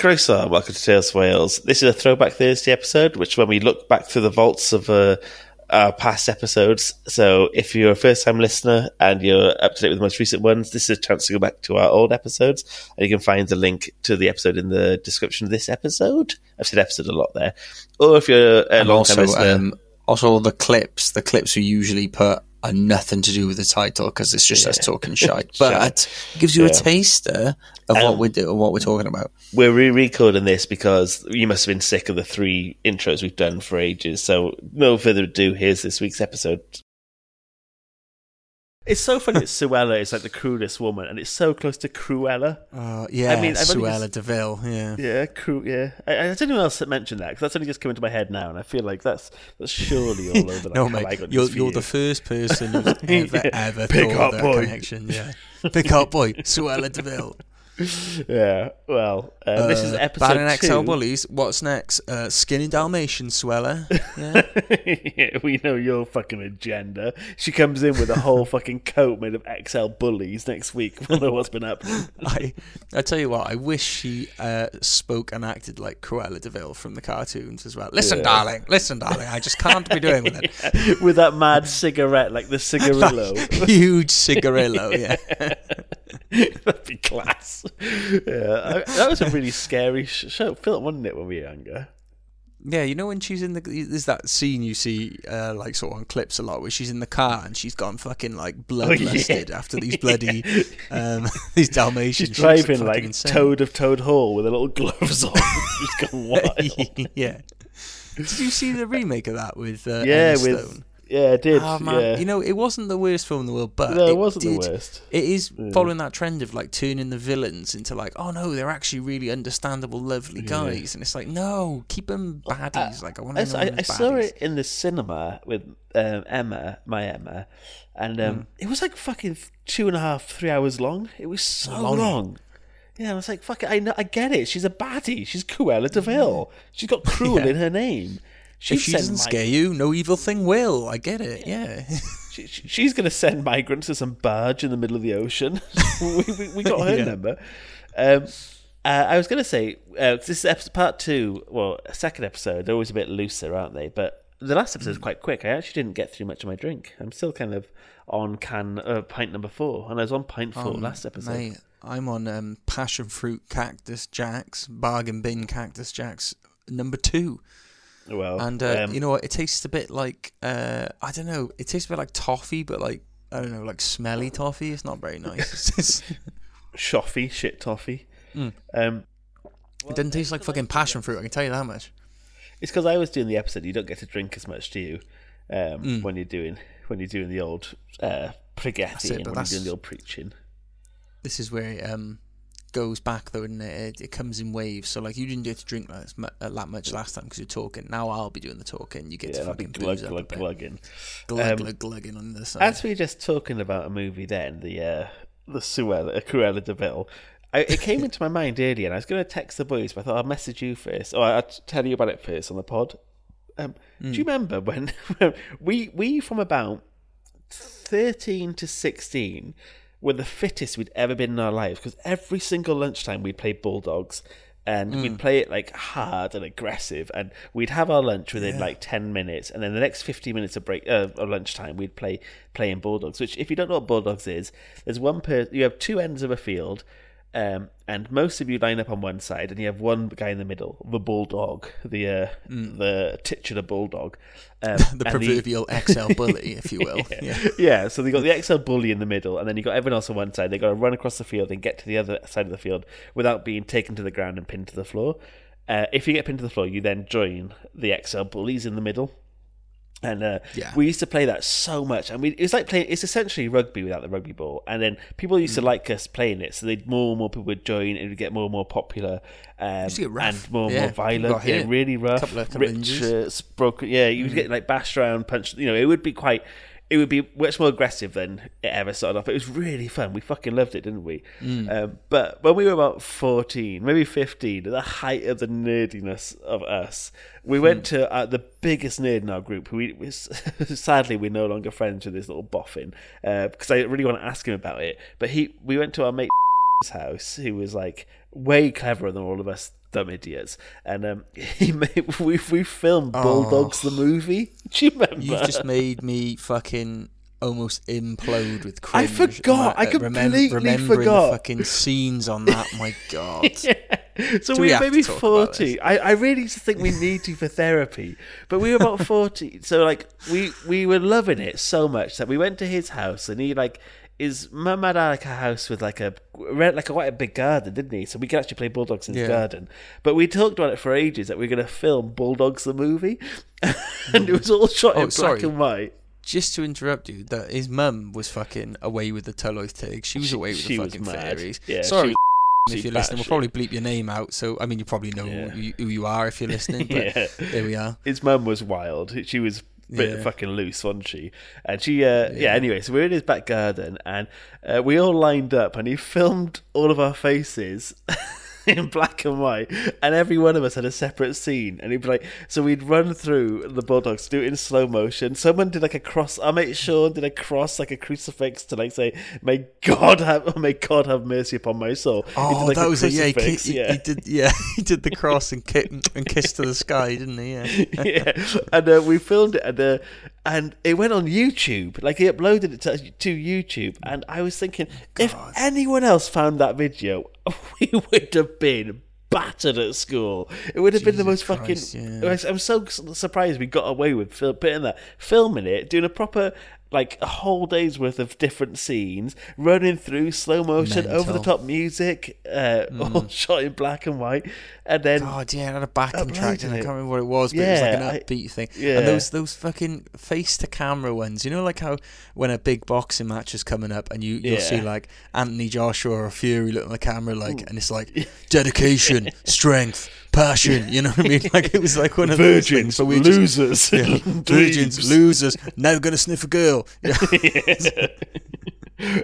Croeso, welcome to Tales from Wales. This is a Throwback Thursday episode, which when we look back through the vaults of our past episodes. So if you're a first-time listener and you're up to date with the most recent ones, this is a chance to go back to our old episodes, and you can find the link to the episode in the description of this episode. I've said episode a lot there. Or if you're a long-time listener... Also, the clips we usually put are nothing to do with the title because it's just us talking shite. But it gives you a taster of what we're talking about. We're re-recording this because you must have been sick of the 3 intros we've done for ages. So no further ado, here's this week's episode. It's so funny that Suella is like the cruelest woman, and it's so close to Cruella. Yeah, I mean, Suella Deville, yeah. Yeah, I don't know who else that mentioned that, because that's only just come into my head now, and I feel like that's surely all over. Like, no, mate, you're the first person who's ever thought of that connection. Yeah. Pick up boy, Suella Deville. Yeah, well, this is episode 2. Banning XL Bullies. What's next? Skinny Dalmatian, Suella. Yeah. Yeah, we know your fucking agenda. She comes in with a whole fucking coat made of XL Bullies next week. We'll know what's been happening. I tell you what, I wish she spoke and acted like Cruella Deville from the cartoons as well. Listen, darling, I just can't be doing with it. Yeah. With that mad cigarette, like the cigarillo. Huge cigarillo, yeah. That'd be class. Yeah, that was a really scary show, film, wasn't it, when we were younger? Yeah, you know when she's in there's that scene you see like sort of on clips a lot where she's in the car and she's gone fucking like bloodlusted after these bloody these Dalmatians. She's driving like insane. Toad of Toad Hall with her little gloves on. She's gone wild. Yeah. Did you see the remake of that with Emma Stone? Yeah, it did. Oh, man. Yeah. You know, it wasn't the worst film in the world, but no, it wasn't the worst. It is following that trend of like turning the villains into like, oh no, they're actually really understandable, lovely guys, and it's like, no, keep them baddies. Like I want to know I saw it in the cinema with Emma, and it was like fucking 2.5, 3 hours long. It was so long. Yeah, I was like, fuck it, I get it. She's a baddie. She's Cruella Deville. She's got cruel in her name. If she doesn't scare you, no evil thing will. I get it, yeah. She's going to send migrants to some barge in the middle of the ocean. we got her number. I was going to say, this is part 2, well, second episode. They're always a bit looser, aren't they? But the last episode is quite quick. I actually didn't get through much of my drink. I'm still kind of on pint number 4, and I was on pint 4 last episode. Mate, I'm on passion fruit Cactus Jacks, bargain bin Cactus Jacks number 2. Well, and you know what? It tastes a bit like I don't know. It tastes a bit like toffee, but like I don't know, like smelly toffee. It's not very nice. Shoffy, shit toffee. It doesn't taste like fucking passion fruit. I can tell you that much. It's because I was doing the episode. You don't get to drink as much, do you? When you're doing the old preghetti and when you're doing the old preaching. This is where it goes back though, and it comes in waves. So like you didn't get to drink that much last time because you're talking. Now I'll be doing the talking. You get to fucking booze up glugging on the side. As we were just talking about a movie, then the Cruella Deville. It came into my mind earlier, and I was going to text the boys, but I thought I'll message you first, or I'll tell you about it first on the pod. Do you remember when we from about 13 to 16 were the fittest we'd ever been in our lives, because every single lunchtime we'd play Bulldogs, and we'd play it like hard and aggressive, and we'd have our lunch within like 10 minutes, and then the next 15 minutes of break of lunchtime we'd playing Bulldogs, which if you don't know what Bulldogs is, there's you have 2 ends of a field, and most of you line up on one side, and you have one guy in the middle, the bulldog, the titular bulldog, the proverbial XL bully, if you will. Yeah. So they got the XL bully in the middle, and then you got everyone else on one side. They got to run across the field and get to the other side of the field without being taken to the ground and pinned to the floor. If you get pinned to the floor, you then join the XL bullies in the middle. And we used to play that so much, and it's like playing. It's essentially rugby without the rugby ball. And then people used to like us playing it, so more and more people would join, and it would get more and more popular, and more and more violent. Yeah, really rough. Couple of rips, broken. Yeah, you would get like bashed around, punched. You know, it would be much more aggressive than it ever started off. It was really fun. We fucking loved it, didn't we? But when we were about 14, maybe 15, at the height of the nerdiness of us, we went to the biggest nerd in our group. Sadly, we're no longer friends with this little boffin, because I really want to ask him about it. But we went to our mate's house, who was like way cleverer than all of us dumb idiots. And we filmed Bulldogs the movie. Do you remember? You've just made me fucking almost implode with cringe. I forgot. I completely remembering forgot the fucking scenes on that. My God. Yeah. So Do we we were have maybe to talk about 40. I really just think we need to for therapy. But we were about 40. So like we were loving it so much that we went to his house, and he like his mum had like a house with like quite a big garden, didn't he? So we could actually play Bulldogs in his garden. But we talked about it for ages that we were going to film Bulldogs the movie, and it was all shot in black and white. Just to interrupt you, that his mum was fucking away with the Tylwyth Teg. She was away with the fucking fairies. Yeah, sorry, if you're listening, we'll probably bleep your name out. So I mean, you probably know who you are if you're listening. But there we are. His mum was wild. She was a bit fucking loose, wasn't she? And she, anyway, so we're in his back garden, and we all lined up, and he filmed all of our faces in black and white, and every one of us had a separate scene, and he'd be like, so we'd run through the Bulldogs, do it in slow motion. Someone did like a cross. Our mate Sean did a cross, like a crucifix, to like say, may God have mercy upon my soul." Oh, did, like, that was it. Yeah, he did. Yeah, he did the cross and kiss to the sky, didn't he? Yeah. Yeah, and we filmed it, and it went on YouTube. Like, he uploaded it to YouTube, and I was thinking, if anyone else found that video, we would have been battered at school. It would have been the most Christ, fucking. Yeah. I'm so surprised we got away with filming it, doing a proper, like, a whole day's worth of different scenes, running through slow motion, over the top music, all shot in black and white, and then God, yeah, it had a backing track, and I can't remember what it was, but it was like an upbeat thing. Yeah. And those fucking face to camera ones, you know, like how when a big boxing match is coming up, and you'll see like Anthony Joshua or Fury looking at the camera, like, and it's like dedication, strength, passion. You know what I mean? Like, it was like one of those things. But losers, virgins, losers. Now gonna sniff a girl. Yeah.